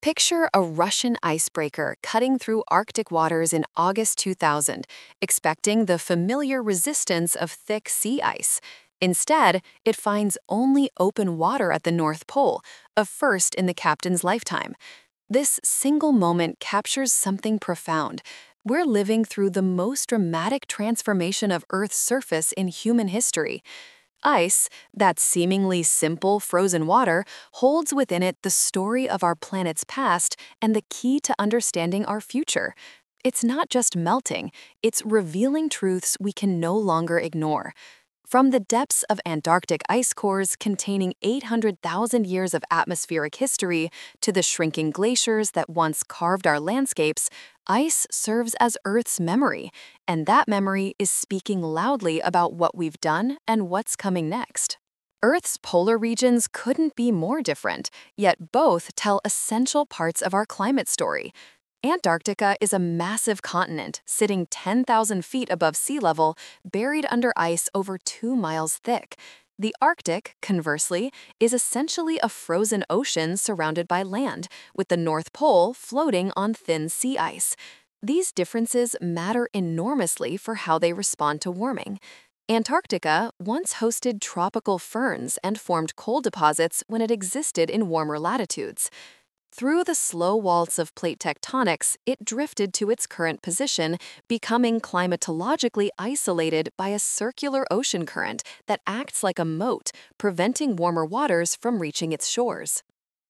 Picture a Russian icebreaker cutting through Arctic waters in August 2000, expecting the familiar resistance of thick sea ice. Instead, it finds only open water at the North Pole, a first in the captain's lifetime. This single moment captures something profound. We're living through the most dramatic transformation of Earth's surface in human history. Ice, that seemingly simple frozen water, holds within it the story of our planet's past and the key to understanding our future. It's not just melting, it's revealing truths we can no longer ignore. From the depths of Antarctic ice cores containing 800,000 years of atmospheric history to the shrinking glaciers that once carved our landscapes, ice serves as Earth's memory, and that memory is speaking loudly about what we've done and what's coming next. Earth's polar regions couldn't be more different, yet both tell essential parts of our climate story. Antarctica is a massive continent sitting 10,000 feet above sea level, buried under ice over 2 miles thick. The Arctic, conversely, is essentially a frozen ocean surrounded by land, with the North Pole floating on thin sea ice. These differences matter enormously for how they respond to warming. Antarctica once hosted tropical ferns and formed coal deposits when it existed in warmer latitudes. Through the slow waltz of plate tectonics, it drifted to its current position, becoming climatologically isolated by a circular ocean current that acts like a moat, preventing warmer waters from reaching its shores.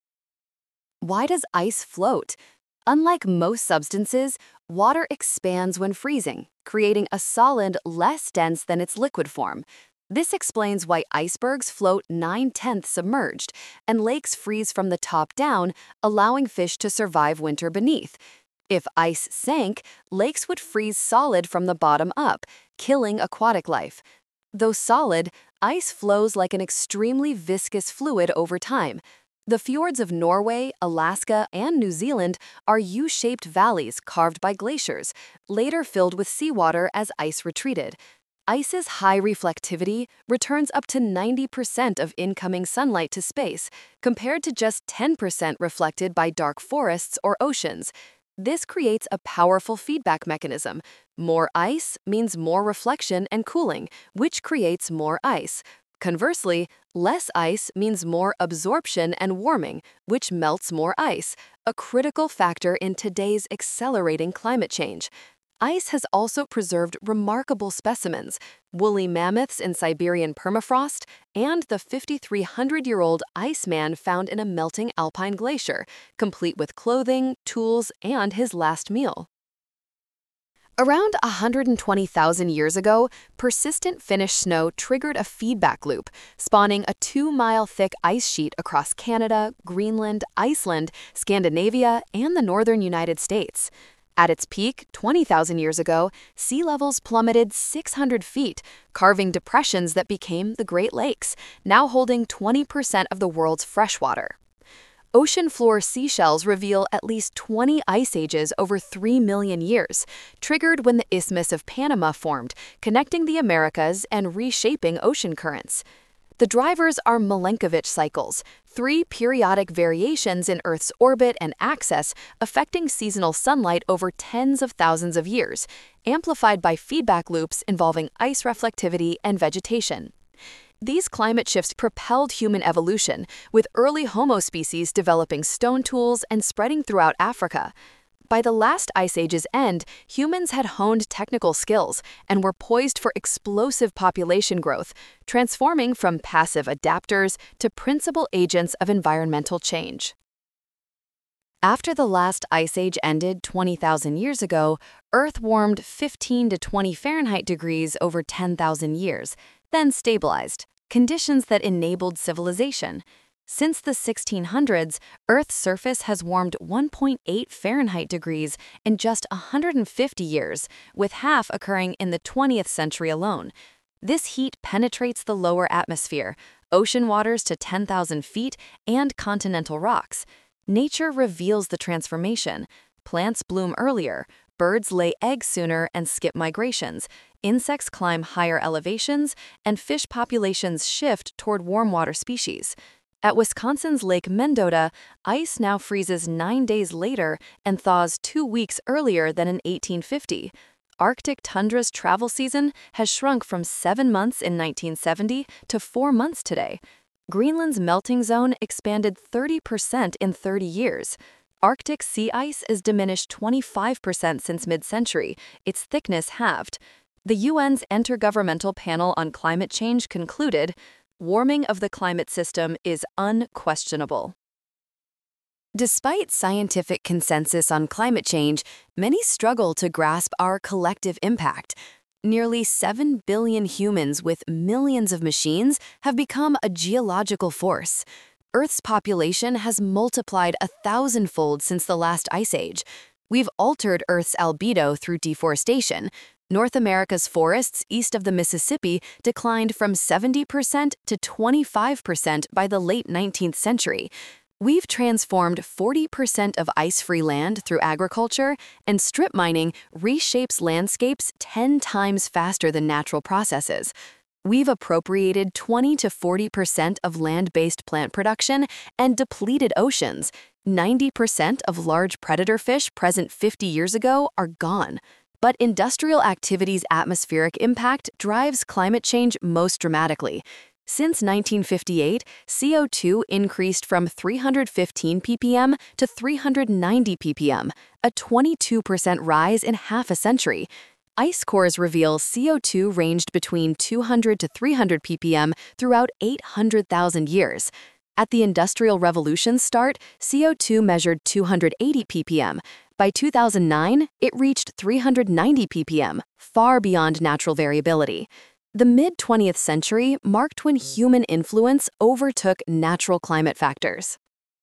Why does ice float? Unlike most substances, water expands when freezing, creating a solid less dense than its liquid form. This explains why icebergs float 9/10 submerged, and lakes freeze from the top down, allowing fish to survive winter beneath. If ice sank, lakes would freeze solid from the bottom up, killing aquatic life. Though solid, ice flows like an extremely viscous fluid over time. The fjords of Norway, Alaska, and New Zealand are U-shaped valleys carved by glaciers, later filled with seawater as ice retreated. Ice's high reflectivity returns up to 90% of incoming sunlight to space, compared to just 10% reflected by dark forests or oceans. This creates a powerful feedback mechanism. More ice means more reflection and cooling, which creates more ice. Conversely, less ice means more absorption and warming, which melts more ice, a critical factor in today's accelerating climate change. Ice has also preserved remarkable specimens, woolly mammoths in Siberian permafrost, and the 5,300-year-old Iceman found in a melting alpine glacier, complete with clothing, tools, and his last meal. Around 120,000 years ago, persistent Finnish snow triggered a feedback loop, spawning a 2-mile-thick ice sheet across Canada, Greenland, Iceland, Scandinavia, and the northern United States. At its peak, 20,000 years ago, sea levels plummeted 600 feet, carving depressions that became the Great Lakes, now holding 20% of the world's freshwater. Ocean floor seashells reveal at least 20 ice ages over 3 million years, triggered when the Isthmus of Panama formed, connecting the Americas and reshaping ocean currents. The drivers are Milankovitch cycles, 3 periodic variations in Earth's orbit and axis affecting seasonal sunlight over tens of thousands of years, amplified by feedback loops involving ice reflectivity and vegetation. These climate shifts propelled human evolution, with early Homo species developing stone tools and spreading throughout Africa. By the last ice age's end, humans had honed technical skills and were poised for explosive population growth, transforming from passive adapters to principal agents of environmental change. After the last ice age ended 20,000 years ago, Earth warmed 15 to 20 Fahrenheit degrees over 10,000 years, then stabilized, conditions that enabled civilization. Since the 1600s, Earth's surface has warmed 1.8 Fahrenheit degrees in just 150 years, with half occurring in the 20th century alone. This heat penetrates the lower atmosphere, ocean waters to 10,000 feet, and continental rocks. Nature reveals the transformation. Plants bloom earlier, birds lay eggs sooner and skip migrations, insects climb higher elevations, and fish populations shift toward warm water species. At Wisconsin's Lake Mendota, ice now freezes 9 days later and thaws 2 weeks earlier than in 1850. Arctic tundra's travel season has shrunk from 7 months in 1970 to 4 months today. Greenland's melting zone expanded 30% in 30 years. Arctic sea ice is diminished 25% since mid-century, its thickness halved. The UN's Intergovernmental Panel on Climate Change concluded, warming of the climate system is unquestionable. Despite scientific consensus on climate change, many struggle to grasp our collective impact. Nearly 7 billion humans with millions of machines have become a geological force. Earth's population has multiplied 1,000-fold since the last ice age. We've altered Earth's albedo through deforestation. North America's forests east of the Mississippi declined from 70% to 25% by the late 19th century. We've transformed 40% of ice-free land through agriculture, and strip mining reshapes landscapes 10 times faster than natural processes. We've appropriated 20 to 40% of land-based plant production and depleted oceans. 90% of large predator fish present 50 years ago are gone. But industrial activity's atmospheric impact drives climate change most dramatically. Since 1958, CO2 increased from 315 ppm to 390 ppm, a 22% rise in half a century. Ice cores reveal CO2 ranged between 200 to 300 ppm throughout 800,000 years. At the Industrial Revolution's start, CO2 measured 280 ppm. By 2009, it reached 390 ppm, far beyond natural variability. The mid-20th century marked when human influence overtook natural climate factors.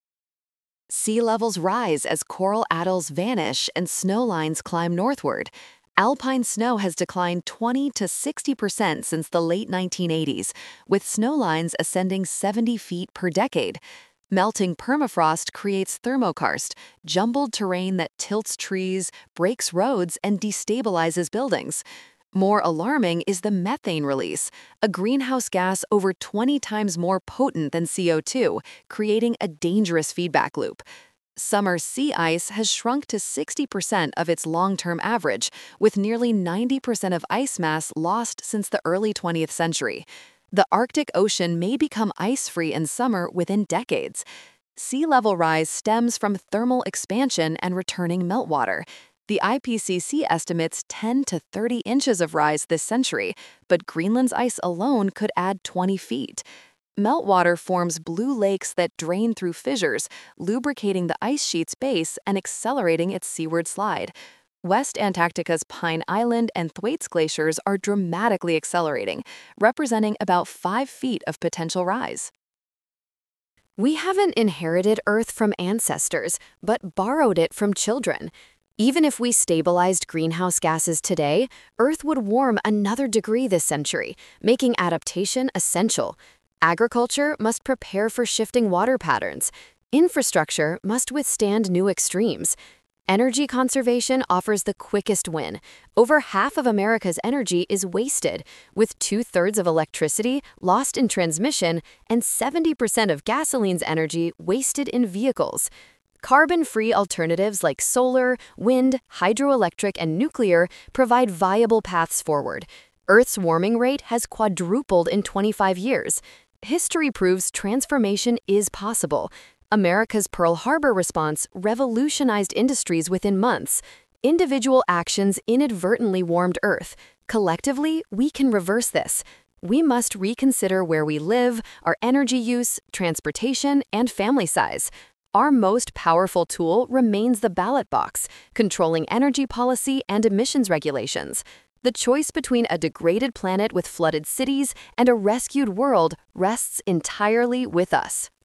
Sea levels rise as coral atolls vanish and snow lines climb northward. Alpine snow has declined 20 to 60% since the late 1980s, with snow lines ascending 70 feet per decade. Melting permafrost creates thermokarst, jumbled terrain that tilts trees, breaks roads, and destabilizes buildings. More alarming is the methane release, a greenhouse gas over 20 times more potent than CO2, creating a dangerous feedback loop. Summer sea ice has shrunk to 60% of its long-term average, with nearly 90% of ice mass lost since the early 20th century. The Arctic Ocean may become ice-free in summer within decades. Sea level rise stems from thermal expansion and returning meltwater. The IPCC estimates 10 to 30 inches of rise this century, but Greenland's ice alone could add 20 feet. Meltwater forms blue lakes that drain through fissures, lubricating the ice sheet's base and accelerating its seaward slide. West Antarctica's Pine Island and Thwaites glaciers are dramatically accelerating, representing about 5 feet of potential rise. We haven't inherited Earth from ancestors, but borrowed it from children. Even if we stabilized greenhouse gases today, Earth would warm another degree this century, making adaptation essential. Agriculture must prepare for shifting water patterns. Infrastructure must withstand new extremes. Energy conservation offers the quickest win. Over half of America's energy is wasted, with 2/3 of electricity lost in transmission and 70% of gasoline's energy wasted in vehicles. Carbon-free alternatives like solar, wind, hydroelectric, and nuclear provide viable paths forward. Earth's warming rate has quadrupled in 25 years. History proves transformation is possible. America's Pearl Harbor response revolutionized industries within months. Individual actions inadvertently warmed Earth. Collectively, we can reverse this. We must reconsider where we live, our energy use, transportation, and family size. Our most powerful tool remains the ballot box, controlling energy policy and emissions regulations. The choice between a degraded planet with flooded cities and a rescued world rests entirely with us.